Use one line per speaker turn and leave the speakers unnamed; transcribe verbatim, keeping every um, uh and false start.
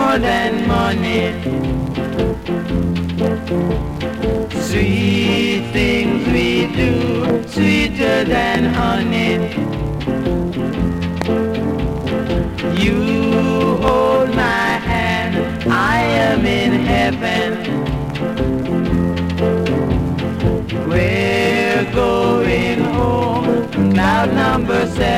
more than money. Sweet things we do, sweeter than honey. You hold my hand, I am in heaven.